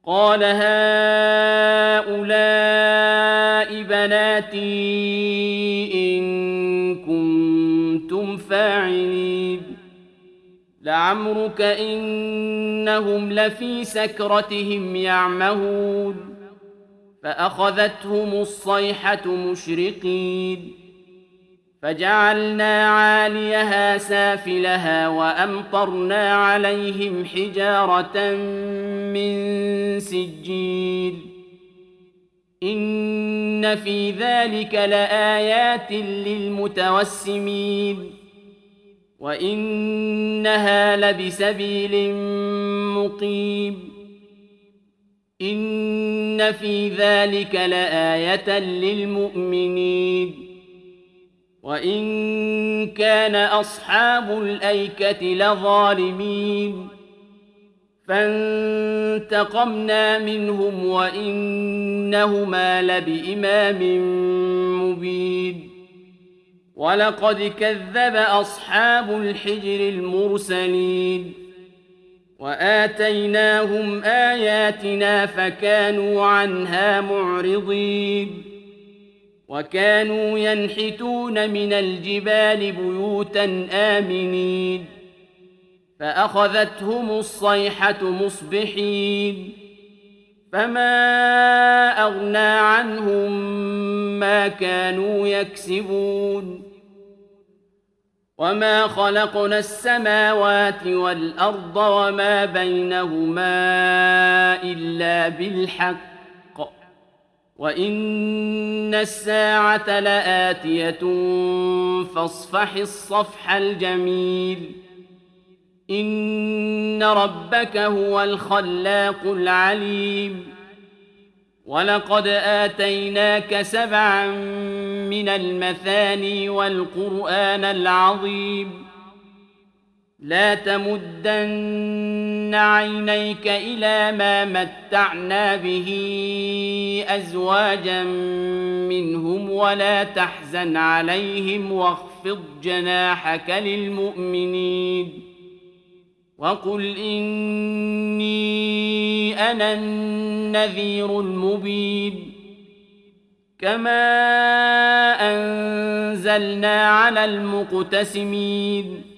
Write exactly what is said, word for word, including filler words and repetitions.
قال هؤلاء بناتي إن كنتم فاعلين لعمرك إنهم لفي سكرتهم يعمهون فأخذتهم الصيحة مشرقين فجعلنا عاليها سافلها وأمطرنا عليهم حجارة من سجيل إن في ذلك لآيات للمتوسمين وإنها لبسبيل مقيم إن في ذلك لآية للمؤمنين وإن كان أصحاب الأيكة لظالمين فانتقمنا منهم وإنهما لبإمام مبين ولقد كذب أصحاب الحجر المرسلين وآتيناهم آياتنا فكانوا عنها معرضين وكانوا ينحتون من الجبال بيوتا آمنين فأخذتهم الصيحة مصبحين فما أغنى عنهم ما كانوا يكسبون وما خلقنا السماوات والأرض وما بينهما إلا بالحق وإن الساعة لآتية فاصفح الصفح الجميل إن ربك هو الخلاق العليم ولقد آتيناك سبعا من المثاني والقرآن العظيم لا تمدن عينيك إلى ما متعنا به أزواجا منهم ولا تحزن عليهم واخفض جناحك للمؤمنين وقل إني أنا النذير المبين كما أنزلنا على المقتسمين